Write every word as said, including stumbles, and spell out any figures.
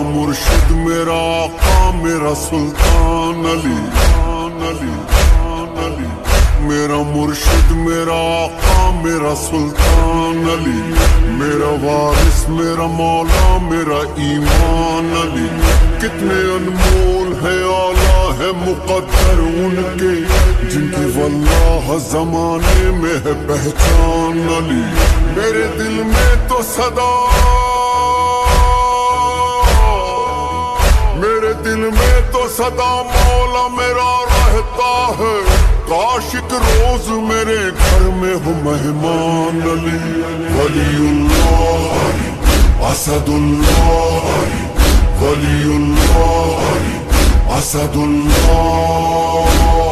मुर्शिद मेरा आका मेरा सुल्तान अली, अली, अली। मेरा मुर्शिद मेरा आका मेरा सुल्तान अली, मेरा वारिस मेरा मौला मेरा ईमान अली। कितने अनमोल है आला है मुकद्दर उनके, जिनकी वल्लाह जमाने में है पहचान अली। मेरे दिल में तो सदा, मेरे दिल में तो सदा मौला मेरा रहता है। काश एक रोज मेरे घर में हो मेहमान अली। वलीउल्लाह असदुल्लाह, वलीउल्लाह असदुल्लाह।